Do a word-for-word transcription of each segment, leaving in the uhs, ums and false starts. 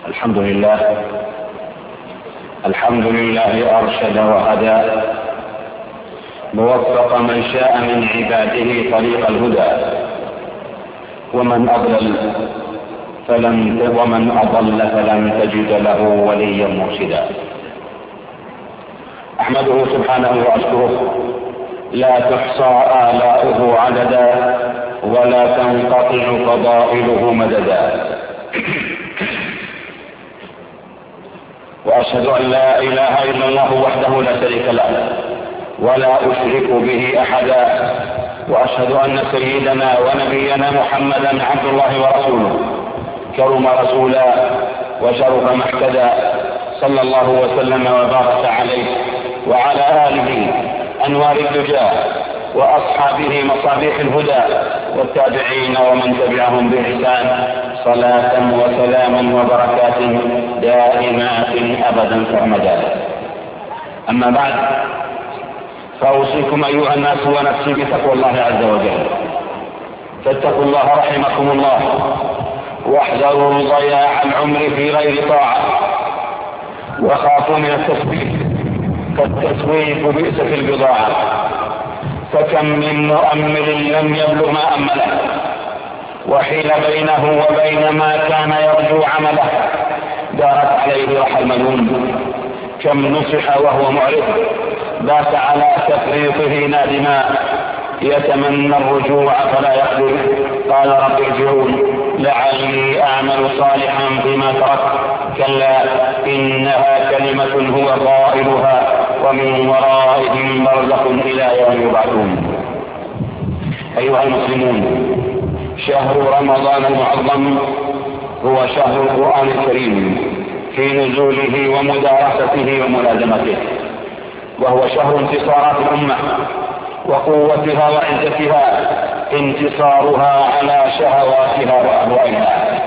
الحمد لله الحمد لله أرشد وهدى، ووفق من شاء من عباده طريق الهدى، ومن أضلل فلن ومن أضل فلن تجد له وليا مرشدا. أحمده سبحانه وأشكره، لا تحصى آلاؤه عددا، ولا تنقطع فضائله مددا. وأشهد أن لا إله إلا الله وحده لا شريك له، ولا أشرك به أحدا، وأشهد أن سيدنا ونبينا محمدا عبد الله ورسوله، كرم رسولا وشرف محتدى، صلى الله وسلم وبارك عليه وعلى آله أنوار الدجى، وأصحابه مصابيح الهدى، والتابعين ومن تبعهم بإحسان، صلاة وسلاما وبركات دائمات أبدا سرمدا. أما بعد، فأوصيكم أيها الناس ونفسي بتقوى الله عز وجل. فاتقوا الله رحمكم الله، واحذروا ضياع العمر في غير طاعة، وخافوا من التسويف، فالتسويف بئس في البضاعة، فكم من مؤمل لم يبلغ ما أمله، وحيل بينه وبين ما كان يرجو عمله، دارت عليه رحى المنون. كم نصح وهو معرض، بات على تفريطه نادما، يتمنى الرجوع فلا يقدر، قال رب ارجعون لعلي أعمل صالحا فيما تركت، كلا إنها كلمة هو قائلها، ومن ورائهم برزخ إلى يوم يبعثون. أيها المسلمون، شهر رمضان المعظم هو شهر القرآن الكريم في نزوله ومدارسته وملازمته، وهو شهر انتصارات الأمة وقوتها وعزتها، انتصارها على شهواتها وأهوائها.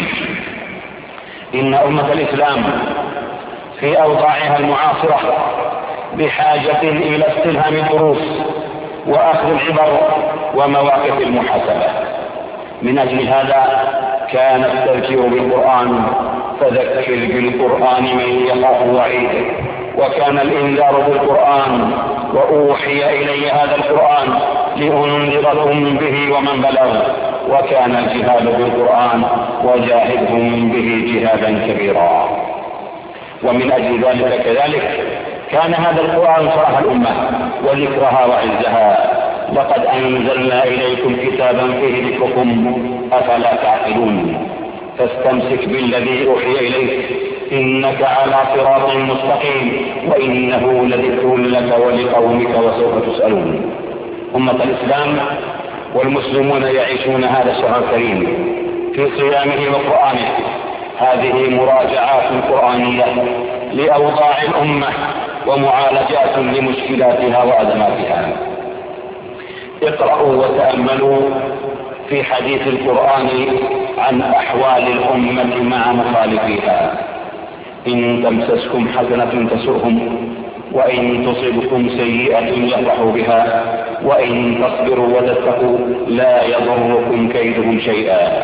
إن أمة الإسلام في أوضاعها المعاصرة بحاجة إلى استلهام الدروس وأخذ العبر ومواقف المحاسبة. من أجل هذا كان التذكير بالقرآن، فذكر بالقرآن من يخاف وعيده، وكان الإنذار بالقرآن، وأوحي إلي هذا القرآن لأنذركم به ومن بلغ، وكان الجهاد بالقرآن، وجاهدهم به جهادا كبيرا. ومن أجل ذلك كذلك كان هذا القرآن شرح الأمة وذكرها وعزها. لقد أنزلنا إليكم كتابا فيه ذكركم أفلا تعقلون، فاستمسك بالذي أوحي إليك إنك على صراط مستقيم، وإنه لذكر لك ولقومك وسوف تسألون. أمة الإسلام والمسلمون يعيشون هذا الشهر الكريم في صيامه وقرآنه. هذه مراجعات قرآنية لأوضاع الأمة ومعالجات لمشكلاتها وأزماتها. اقرأوا وتأملوا في حديث القرآن عن أحوال الأمة مع مخالفيها. إن تمسسكم حسنة تسؤهم، وإن تصبكم سيئة يفرحوا بها، وإن تصبروا وتتقوا لا يضركم كيدهم شيئا.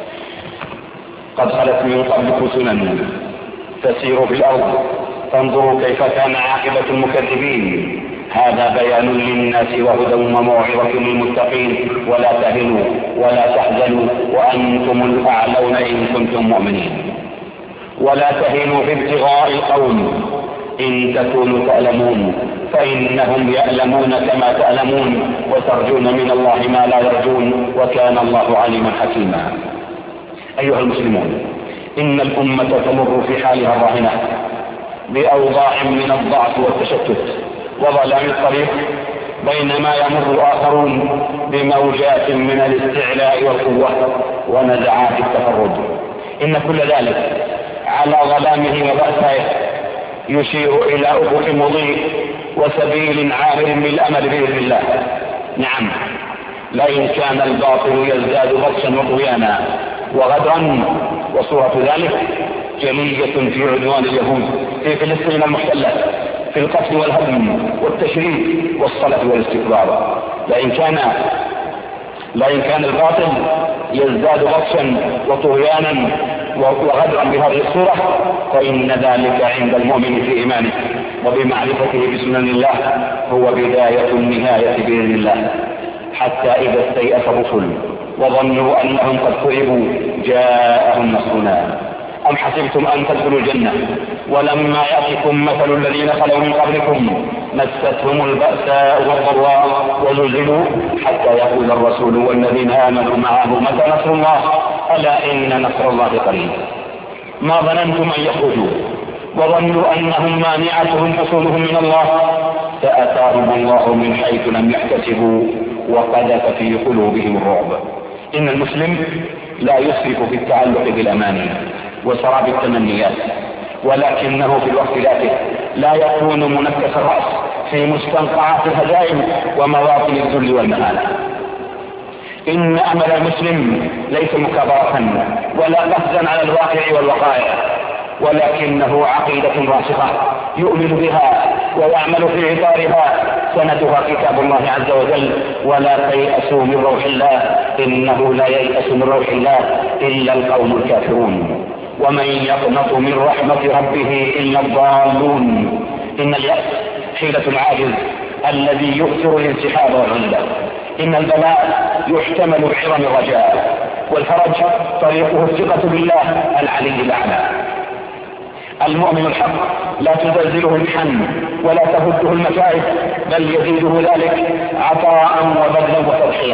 قد خلت من قبلكم سنن تسيروا في الأرض فانظروا كيف كان عاقبة المكذبين. هذا بيان للناس وهدى وموعظة للمتقين. ولا تهنوا ولا تحزنوا وأنتم الأعلون إن كنتم مؤمنين. ولا تهنوا في ابتغاء القوم إن تكونوا تألمون فإنهم يألمون كما تألمون، وترجون من الله ما لا يرجون، وكان الله عليما حكيما. أيها المسلمون، إن الأمة تمر في حالها الراهنة بأوضاع من الضعف والتشتت وظلام الطريق، بينما يمر آخرون بموجات من الاستعلاء والقوة ونزعات التفرد. إن كل ذلك على ظلامه وبأسه يشير إلى أفق مضيء وسبيل عابر بالأمل بإذن الله. نعم، لئن كان الباطل يزداد بطشا وطغيانا وغدرا، وصورة ذلك جلية في عدوان اليهود في فلسطين المحتلة، في القتل والهدم والتشريد والصلة والاستكبار. لئن كان لئن كان الباطل يزداد بطشا وطغيانا وغدرا بهذه الصورة فإن ذلك عند المؤمن في إيمانه وبمعرفته بسنن الله هو بداية النهاية بإذن الله، حتى إذا استيأس الرسل وظنوا أنهم قد كذبوا جاءهم نصرنا. أم حسبتم أن تدخلوا الجنة ولما يأتكم مثل الذين خلوا من قبلكم مستهم البأساء والضراء وزلزلوا حتى يقول الرسول والذين آمنوا معه متى نصر الله ألا إن نصر الله قريب. ما ظننتم أن يخرجوا وظنوا أنهم مانعتهم حصولهم من الله فأتاهم الله من حيث لم يحتسبوا وقذف في قلوبهم الرعب. إن المسلم لا يسرف في التعلق بالأماني وسراب التمنيات، ولكنه في الوقت ذاته لا يكون منكس الرأس في مستنقعات الهزائم ومواطن الذل والمهانة. إن أمل المسلم ليس مكابرة ولا قصدا على الواقع والوقائع، ولكنه عقيدة راسخة يؤمن بها ويعمل في إطارها، سندها كتاب الله عز وجل ولا تيأسوا من روح الله إنه لا ييأس من روح الله إلا القوم الكافرون ومن يقنط من رحمة ربه إلا الضالون. إن اليأس حيلة العاجز الذي يؤثر الانسحاب والعزلة. إن البلاء يحتمل بعظم الرجاء، والفرج طريقه الثقة بالله العلي الأعلى. المؤمن الحق لا تزلزله المحن ولا تهده المكائد، بل يزيده ذلك عطاء وبذلا وتضحية.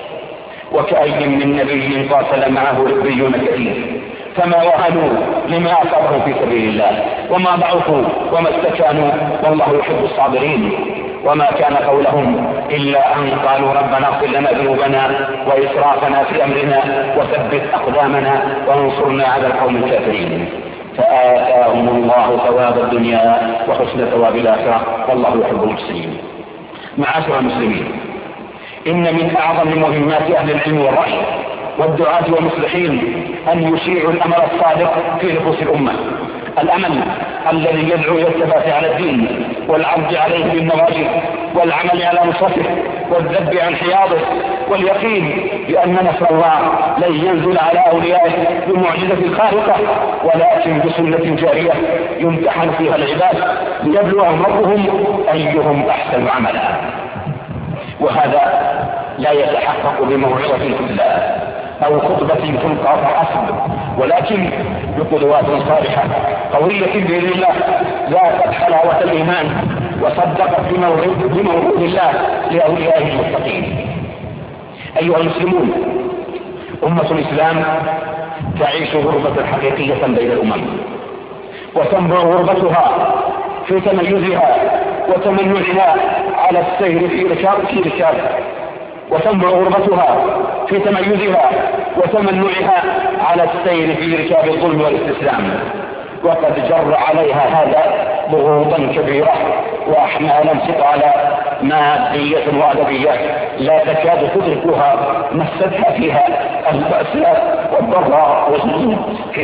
وكأي من نبي قاتل معه ربيون كثير فما وهنوا لما أصابهم في سبيل الله وما ضعفوا وما استكانوا والله يحب الصابرين. وما كان قولهم إلا أن قالوا ربنا اغفر لنا ذنوبنا وإسرافنا في أمرنا وثبت أقدامنا وانصرنا على القوم الكافرين. فآتاهم الله ثواب الدنيا وحسن ثواب الآخرة والله يحب المحسنين. معاشر المسلمين، إن من أعظم مهمات أهل العلم والرأي والدعاة والمصلحين أن يشيعوا الأمل الصادق في نفوس الأمة، الأمل الذي يدعو إلى الثبات على الدين والعرض عليه بالنواجذ والعمل على نصرته والذب عن حياضه، واليقين بأن نصر الله لن ينزل على أوليائه بمعجزة خارقة ولكن بسنة جارية يمتحن فيها العباد ليبلوهم ربهم أيهم أحسن عملا. وهذا لا يتحقق بموعظة تتلى أو خطبة تلقى فحسب، ولكن بقدوات صالحة قوية بإذن الله ذاقت حلاوة الإيمان وصدقت بموعود الله لأوليائه المتقين. أيها المسلمون، أمة الإسلام تعيش غربة حقيقية بين الأمم، وتنبع غربتها في تميزها وتمنعها على السير في ركاب في ركاب وتنبع غربتها في تميزها وتمنعها على السير في ركاب الظلم والاستسلام. وقد جر عليها هذا ضغوطا كبيرة وأحمالا ثقالا مادية وأدبية لا تكاد تدركها مستها فيها البأساء والضراء والزلزال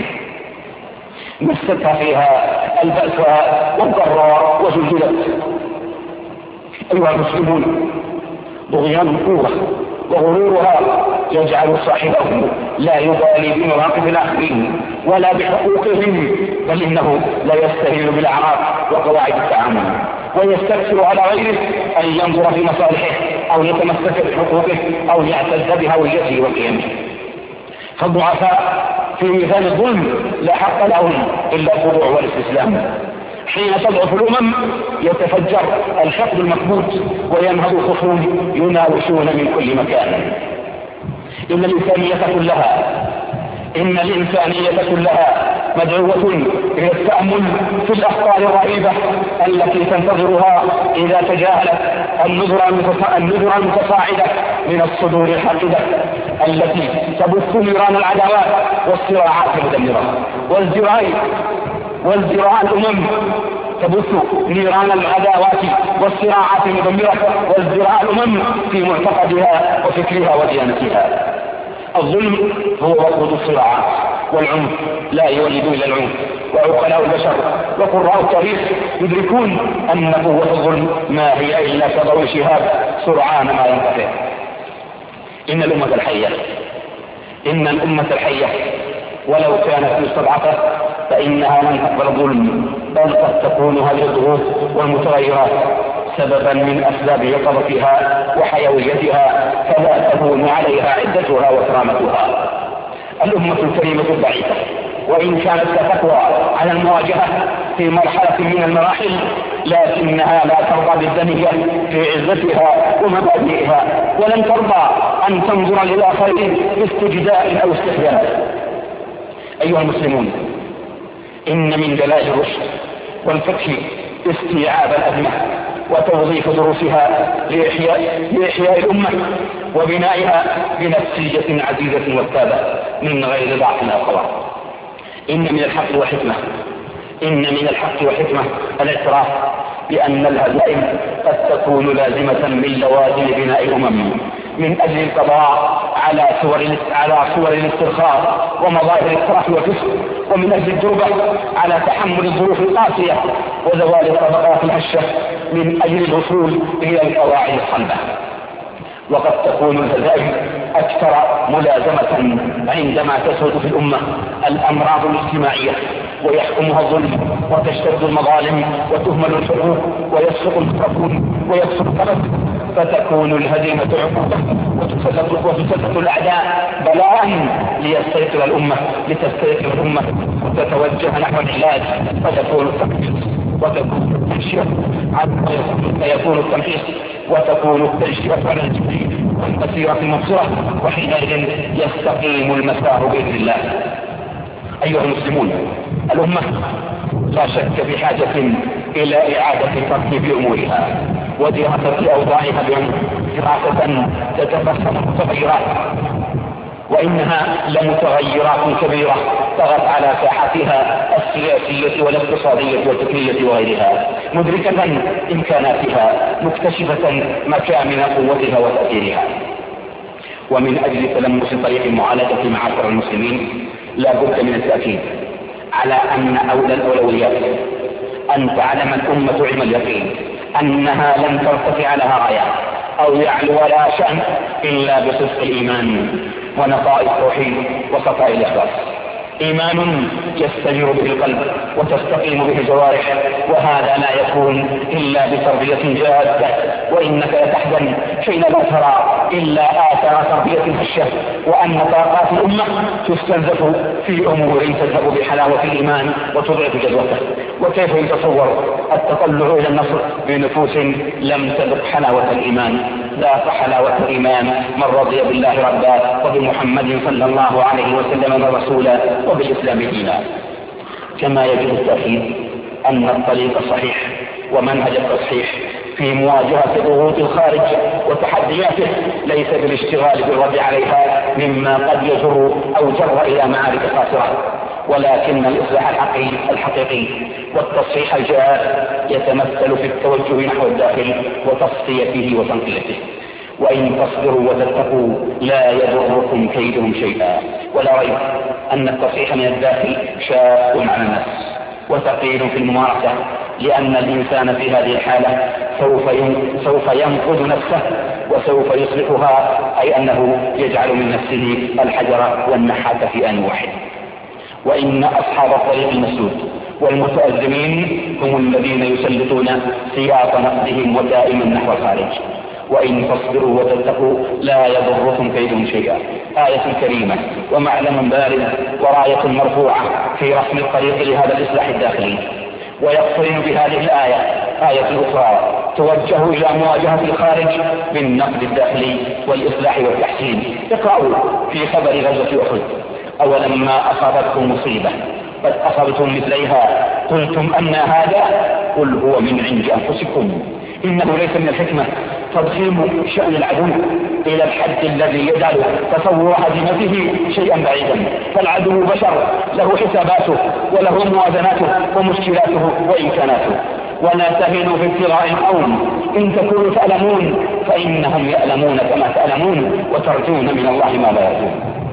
مستها فيها البأساء والضراء وزلزلت. أيها المسلمون، طغيان القوة وغرورها يجعل صاحبه لا يبالي بمواقف الآخرين ولا بحقوقهم، بل إنه لا يستهين بالأعراف وقواعد التعامل ويستكثر على غيره أن ينظر في مصالحه أو يتمسك بحقوقه أو يعتز بهويته وقيمه. فالضعفاء في ميزان الظلم لا حق لهم إلا الخضوع والاستسلام. حين تضعف الأمم يتفجر الحقد المكبوت وينهض الخصوم يناوشون من كل مكان. إن الإنسانية كلها إن الإنسانية كلها مدعوة إلى التأمل في الأخطار الرهيبة التي تنتظرها إذا تجاهلت النذر المتصاعدة من الصدور الحاقدة التي تبث نيران العداوات والصراعات المدمرة والزراع والزراع الأمم تبث نيران العداوات والصراعات المدمرة والزراع الأمم في معتقدها وفكرها وديانتها. الظلم هو وقود الصراعات، والعنف لا يولد إلا العنف. وعقلاء البشر وقراء التاريخ يدركون أن قوة الظلم ما هي إلا كضوء شهاب سرعان ما ينطفئ. إن الأمة الحية إن الأمة الحية ولو كانت مستضعفة فإنها لن تقبل الظلم، بل قد تكون هذه الضغوط والمتغيرات سببا من أسباب يقظتها وحيويتها، فلا تهون عليها عدتها وكرامتها. الأمة الكريمة الضعيفة وإن كانت تقوى على المواجهة في مرحلة من المراحل، لكنها لا ترضى بالدنية في عزتها ومبادئها، ولن ترضى أن تنظر للآخرين باستجداء أو استحياء. أيها المسلمون، إن من دلائل الرشد والفقه استيعاب الأزمة وتوظيف دروسها لإحياء, لإحياء الأمة وبنائها بنفسية عزيزة وثابة من غير ضعف أو قوة. إن من الحق وحكمة إن من الحق وحكمة الاعتراف بأن الهزائم قد تكون لازمة من لوازم بناء الأمم، من أجل القضاء على صور على صور الاسترخاء ومظاهر الترف والفسق، ومن أجل الدربة على تحمل الظروف القاسية وزوال الطبقات الهشة، من أجل الوصول إلى القواعد الصلبة. وقد تكون الهزائم أكثر ملازمة عندما تسود في الأمة الأمراض الاجتماعية ويحكمها الظلم وتشتد المظالم وتهمل الحقوق ويسقط المترفون ويكثر الطرد، فتكون الهزيمة عقوبة وتسلط الأعداء بلاء ليستيقظ الأمة لتستيقظ الأمة وتتوجه نحو العلاج، فتكون التمحيص وتكون التنشئة فيكون التمحيص وتكون التنشئة على الجديد والمسيرة المبصرة، وحينئذ يستقيم المسار بإذن الله. أيها المسلمون، الأمة لا شك بحاجة إلى إعادة ترتيب أمورها ودراسة أوضاعها دراسة تتفصل المتغيرات، وإنها لمتغيرات كبيرة طغت على ساحتها السياسية والاقتصادية والتقنية وغيرها، مدركة إمكاناتها مكتشفة مكامن قوتها وتأثيرها. ومن أجل تلمس طريق المعالجة معاشر المسلمين لا بد من التأكيد على أن أولى الأولويات أن تعلم الأمة علم اليقين أنها لن ترتفع لها راية أو يعلو لها شأن إلا بصدق الإيمان ونقاء التوحيد وصفاء الإخلاص. إيمان يستجر به القلب وتستقيم به الجوارح، وهذا لا يكون إلا بتربية جادة، وإنك لتحزن حين لا ترى إلا آثار تربية هشة، وأن طاقات الأمة تستنزف في أمور تذهب بحلاوة الإيمان وتضعف جدوته. وكيف يتصور التطلع إلى النصر بنفوس لم تذق حلاوة الإيمان؟ ذاق حلاوة الإيمان من رضي بالله ربا وبمحمد صلى الله عليه وسلم رسولا وبالإسلام دينا. كما يجب التأكيد أن الطريق الصحيح ومنهج التصحيح في مواجهة ضغوط الخارج وتحدياته ليس بالاشتغال بالرد عليها مما قد يجر أو جر إلى معارك خاسرة، ولكن الإصلاح الحقيقي الحقيقي والتصحيح الجاد يتمثل في التوجه نحو الداخل وتصفيته وتنقيته. وإن تصبروا وتتقوا لا يضركم كيدهم شيئا. ولا ريب أن التصحيح من الداخل شاق على النفس وثقيل في الممارسة، لأن الإنسان في هذه الحالة سوف ينقذ نفسه وسوف يصلحها، أي أنه يجعل من نفسه الحجر والنحات في آن واحد. وإن أصحاب الطريق المسدود والمتأزمين هم الذين يسلطون سياط نقدهم ودائما نحو الخارج. وإن تصبروا وتتقوا لا يضركم كيدهم شيئا. آية كريمة ومعلم بارز وراية مرفوعة في رسم الطريق لهذا الإصلاح الداخلي. ويقترن بهذه الآية آية أخرى توجه إلى مواجهة الخارج بالنقد الداخلي والإصلاح والتحسين. اقرأوا في خبر غزوة أحد: أولما أصابتكم مصيبة قد أصبتم مثليها قلتم أن هذا قل هو من عند أنفسكم إنه ليس من الحكمة تضخيم شأن العدو إلى الحد الذي يجعل تصور هزيمته شيئا بعيدا. فالعدو بشر له حساباته وله موازناته ومشكلاته وإمكاناته. ولا تهنوا في ابتغاء القوم إن تكونوا تألمون فإنهم يألمون كما تألمون وترجون من الله ما لا يرجون.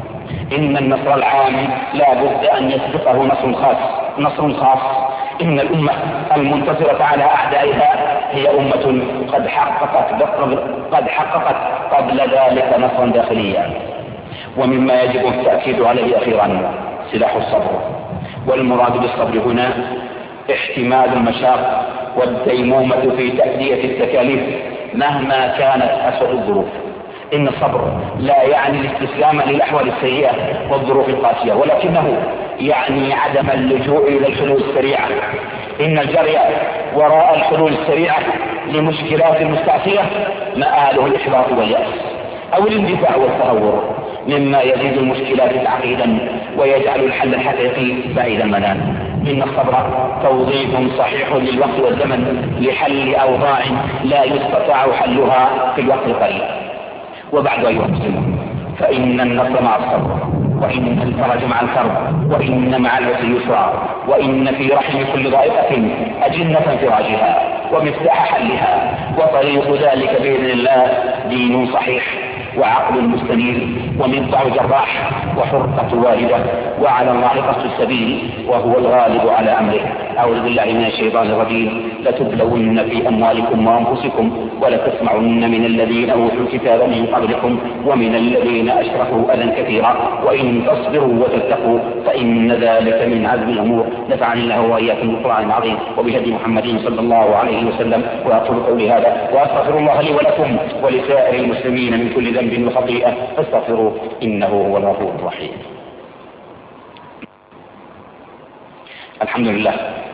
إن النصر العام لا بد أن يسبقه نصر خاص نصر خاص إن الأمة المنتصرة على أعدائها هي أمة قد حققت قد حققت قبل ذلك نصرا داخليا. ومما يجب التأكيد عليه أخيرا سلاح الصبر. والمراد بالصبر هنا احتمال المشاق والديمومة في تأدية التكاليف مهما كانت أسوأ الظروف. إن الصبر لا يعني الاستسلام للأحوال السيئة والظروف القاسية، ولكنه يعني عدم اللجوء إلى الحلول السريعة. إن الجري وراء الحلول السريعة لمشكلات مستعصية مآله الإحباط واليأس أو الاندفاع والتهور، مما يزيد المشكلات تعقيدا ويجعل الحل الحقيقي بعيد المنال. إن الصبر توظيف صحيح للوقت والزمن لحل أوضاع لا يستطاع حلها في الوقت القريب. وبعد أيها المسلمون، فإن النصر مع الصبر، وإن الفرج مع الكرب، وإن مع العسر يسرا، وإن في رحم كل ضائقة أجنة فراجها ومفتاح حلها، وطريق ذلك بإذن الله دين صحيح وعقل مستنير ومنطع جراح وحرقة واردة، وعلى الله قصد السبيل وهو الغالب على أمره. أعوذ بالله من الشيطان الرجيم. لتبلون في أموالكم وأنفسكم ولتسمعن من الذين أوتوا الكتاب من قبلكم ومن الذين أشركوا أذى كثيرا وإن تصبروا وتتقوا فإن ذلك من عزم الأمور. نفعني الله وإياكم بالقرآن العظيم وبهدي محمد صلى الله عليه وسلم. وأقول قولي هذا وأستغفر الله لي ولكم ولسائر المسلمين من كل ذنب وخطيئة فاستغفروه إنه هو الغفور الرحيم. الحمد لله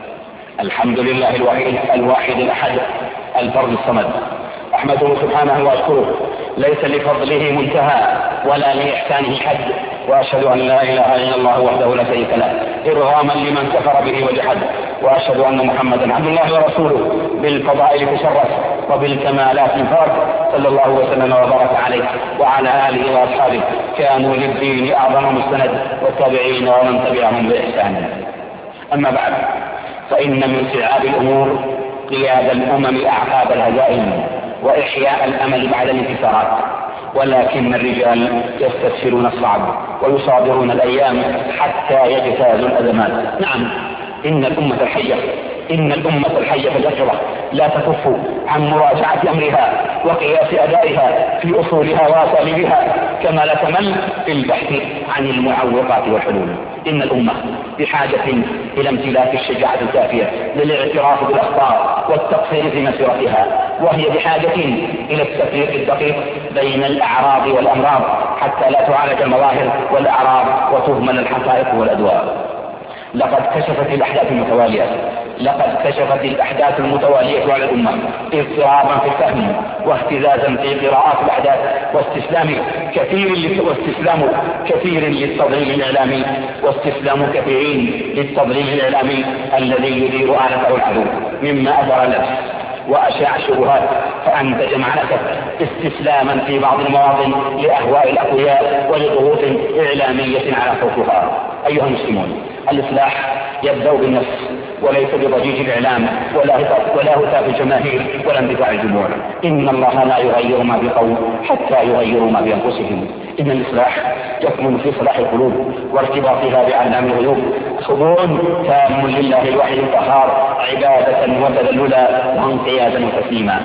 الحمد لله الواحد الواحد الأحد الفرد الصمد، أحمده سبحانه وأشكره، ليس لفضله منتهى ولا لإحسانه حد، وأشهد أن لا إله إلا الله وحده لا شريك له إرغاما لمن كفر به وجحد، وأشهد أن محمدا عبد الله ورسوله بالفضائل تشرف وبالكمالات انفرد، صلى الله وسلم وبارك عليه وعلى آله وأصحابه كانوا للدين أعظم مستند والتابعين ومن تبعهم بإحسان. أما بعد، فإن من صعاب الأمور قياد الأمم أعقاب الهزائم وإحياء الأمل بعد الانتصارات، ولكن الرجال يستسهلون الصعب ويصابرون الأيام حتى يجتازوا الأزمات. نعم، إن الأمة الحية إن الأمة الحية الأجرة لا تكف عن مراجعة أمرها وقياس أدائها في أصولها وأساليبها، كما لا تمل في البحث عن المعوقات والحلول. إن الأمة بحاجة إلى امتلاك الشجاعة الكافية للاعتراف بالأخطاء والتقصير في مسيرتها، وهي بحاجة إلى التفريق الدقيق بين الأعراض والأمراض حتى لا تعالج المظاهر والأعراض وتهمل الحقائق والأدواء. لقد كشفت الأحداث المتوالية لقد كشفت الأحداث المتوالية على الأمة اضطرابا في الفهم واهتزازا في قراءات الأحداث واستسلام كثير واستسلام كثير للتضليل الإعلامي واستسلام كثيرين للتضليل الإعلامي الذي يدير آلته العدو، مما أثر النفس وأشاع الشبهات فأنتج مع نفسه استسلاما في بعض المواطن لأهواء الأقوياء ولضغوط إعلامية على صوتها. أيها المسلمون، الإصلاح يبدأ بالنفس وليس بضجيج الإعلام ولا ولا هتاف الجماهير ولا اندفاع الجموع. إن الله لا يغير ما بقوم حتى يغيروا ما بأنفسهم. إن الإصلاح يكمن في صلاح القلوب وارتباطها بعلام الغيوب، خضوع تام لله الواحد القهار عبادة وتذللا وانقيادا وتسليما.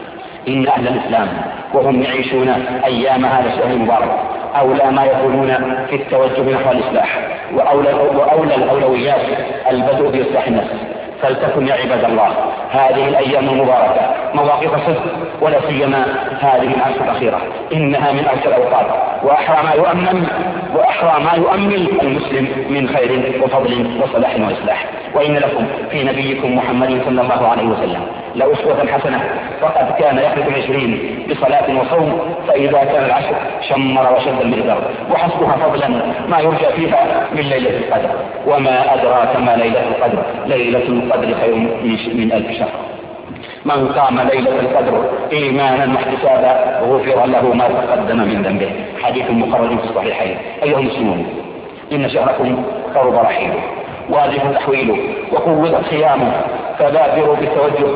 إن أهل الإسلام وهم يعيشون أيام هذا الشهر المبارك أولى ما يكونون في التوجه نحو الإصلاح، وأولى, وأولى الأولويات البدء بإصلاح النفس. فلتكن يا عباد الله هذه الأيام المباركة مواقف صدق، ولا سيما هذه العشر الأخيرة، إنها من أرجى الأوقات وأحرى ما يؤمن وأحرى ما يؤمل المسلم من خير وفضل وصلاح وإصلاح. وإن لكم في نبيكم محمد صلى الله عليه وسلم لأسوة حسنة، فقد كان يخلق العشرين بصلاة وصوم، فإذا كان العشر شمر وشد المئزر، وحسبها فضلا ما يرجى فيها من ليلة القدر. وما أدراك ما ليلة القدر؟ ليلة القدر خير من ألف شهر. من قام ليلة القدر إيمانا واحتسابا غفر له ما تقدم من ذنبه. حديث مخرج في الصحيحين. أيها المسلمون، إن شهركم قرب رحيله واجب تحويله وقوة صيامه، فبادروا بالتوجه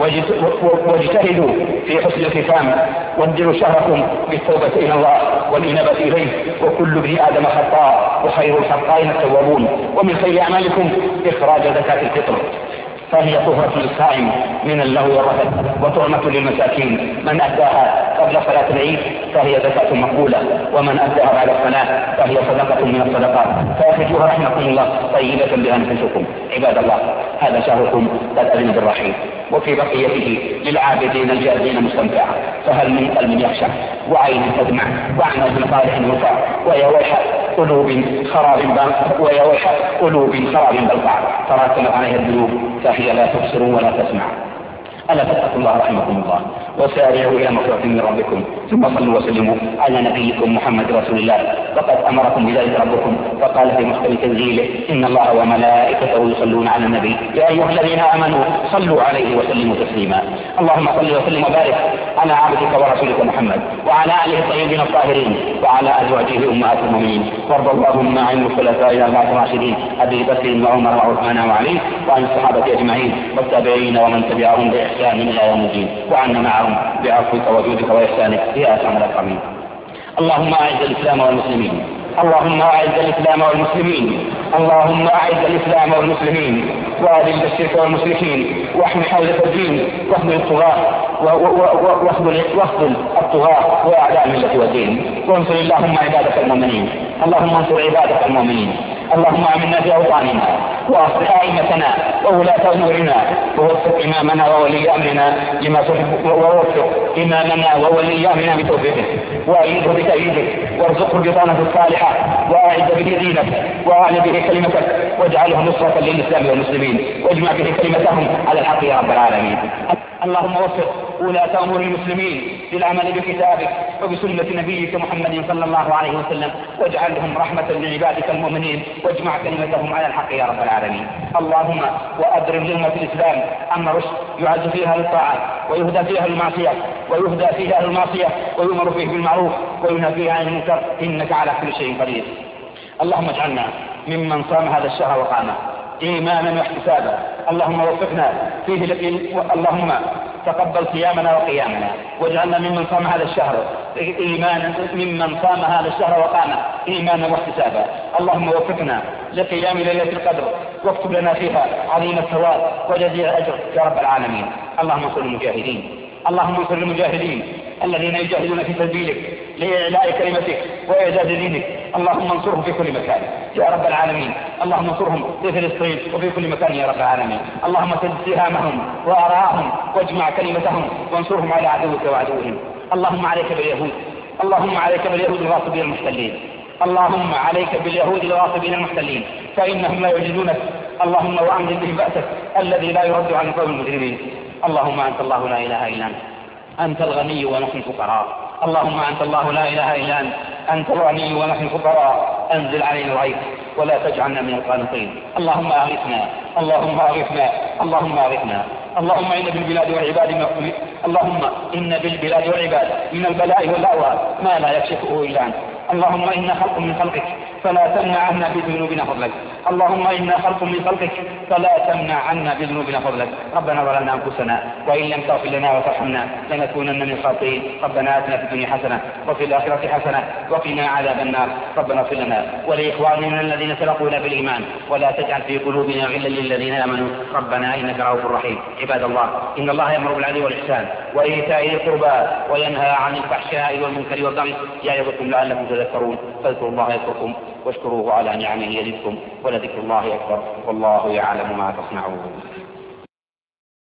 واجتهدوا في حسن الختام، وادروا شهركم بالتوبة إلى الله والإنابة إليه، وكل ابن آدم خطاء وخير الخطائين التوابون. ومن خير أعمالكم إخراج زكاة الفطر فهي طهرة للصائم من اللهو والرفث وطعمة للمساكين. من أداها قبل صلاة العيد فهي زكاة مقبولة، ومن أداها بعد الصلاة فهي صدقة من الصدقات، فأخرجوها رحمكم الله طيبة بها نفسكم. عباد الله، هذا شهركم قد أذن بالرحيل، وفي بقيته للعابدين الجاهدين مستمتعا، فهل من قلب يخشع وعين تدمع وعمل صالح يرفع، ويا ويح قلوب خراب ويا ويح قلوب خراب بلقع تراكمت عليها الذنوب فهي لا تبصر ولا تسمع. ألا تتقوا الله رحمكم الله وسارعوا إلى مغفرة من ربكم، ثم صلوا وسلموا على نبيكم محمد رسول الله، وقد أمركم بذلك ربكم فقال في محكم تنزيله: إن الله وملائكته يصلون على النبي يا أيها الذين آمنوا صلوا عليه وسلموا تسليما. اللهم صل وسلم وبارك على عبدك ورسولك محمد وعلى آله الطيبين الطاهرين وعلى أزواجه أمهات المؤمنين، وارض اللهم عن الخلفاء الأربعة الراشدين أبي بكر وعمر وعثمان وعلي، وعن الصحابة أجمعين والتابعين ومن تبعهم بإحسان إلى يوم الدين، وعنا معهم بعفوك وجودك وإحسانك يا أكرم الأكرمين. اللهم أعز الإسلام والمسلمين، اللهم أعز الإسلام والمسلمين، اللهم أعز الإسلام والمسلمين، وأذل الشرك والمشركين، واحمي حوزة الدين، واخذل الطغاة واخذل الطغاة وأعداء الملة والدين، وانصر اللهم عبادك المؤمنين، اللهم انصر عبادك المؤمنين، اللهم آمنا في أوطاننا وأصلح أئمتنا وولاة أمورنا، ووفق إمامنا وولي أمرنا لما تحب، ووفق إمامنا وولي أمرنا بتوفيقه، وأيده بتأييدك، وارزقه البطانة الصالحة، وأعز به دينك، وأعلى به كلمتك، واجعله نصرة للإسلام والمسلمين، واجمع به كلمتهم على الحق يا رب العالمين. اللهم وفق ولاة أمور المسلمين للعمل بكتابك وبسنة نبيك محمد صلى الله عليه وسلم، واجعلهم رحمة لعبادك المؤمنين، واجمع كلمتهم على الحق يا رب العالمين. اللهم وأدرم لأمة الإسلام أن رشد يعز فيها للطاعات ويهدى فيها المعصية ويهدى فيها المعصية ويؤمر فيه بالمعروف وينهى فيه عن المنكر، إنك على كل شيء قدير. اللهم اجعلنا ممن صام هذا الشهر وقامه إيمانا واحتسابا، اللهم وفقنا فيه لقين، اللهم تقبل صيامنا وقيامنا، واجعلنا ممن صام هذا الشهر إيمانا ممن صام هذا الشهر وقامه إيمانا واحتسابا. اللهم وفقنا لقيام ليلة القدر، واكتب لنا فيها عظيم الثواب وجزيل الأجر يا رب العالمين. اللهم انصر المجاهدين، اللهم انصر المجاهدين الذين يجاهدون في سبيلك لإعلاء كلمتك وإعزاز دينك، اللهم انصرهم في كل مكان يا رب العالمين. اللهم انصرهم في فلسطين وفي كل مكان يا رب العالمين. اللهم سد سهامهم وأراهم واجمع كلمتهم وانصرهم على عدوك وعدوهم. اللهم عليك باليهود، اللهم عليك باليهود الغاصبين المحتلين، اللهم عليك باليهود الغاصبين المحتلين فإنهم لا يعجزونك. اللهم وأنزل بهم بأسك الذي لا يرد عن القوم المجرمين. اللهم أنت الله لا إله إلا أنت، أنت الغني ونحن الفقراء. اللهم أنت الله لا إله إلا أنت، أنت الغني ونحن الفقراء. أنزل علينا الغيث ولا تجعلنا من القانطين. اللهم أغثنا، اللهم أغثنا، اللهم أغثنا. اللهم إن بالبلاد والعباد اللهم إن بالبلاد والعباد من البلاء والأوى ما لا يكشفه إلا أنت. اللهم إنا خلق من خلقك فلا تمنع عنا بذنوبنا فضلك. اللهم إنا خلق من خلقك فلا تمنع عنا بذنوبنا فضلك. ربنا ظلمنا أنفسنا وإن لم تغفر لنا وترحمنا لنكونن من الخاسرين. ربنا آتنا في الدنيا حسنة وفي الآخرة حسنة وقنا عذاب النار. ربنا اغفر لنا ولإخواننا الذين سبقونا بالإيمان ولا تجعل في قلوبنا غلا للذين آمنوا ربنا إنك رؤوف رحيم. عباد الله، إن الله يأمر بالعدل والإحسان وإيتاء ذي القربى وينهى عن الفحشاء والمنكر والبغي يعظكم لعلكم تذكرون. فاذكروا الله يذكركم واشكروه على نعمه يزدكم ولذكر الله أكبر والله يعلم ما تصنعون.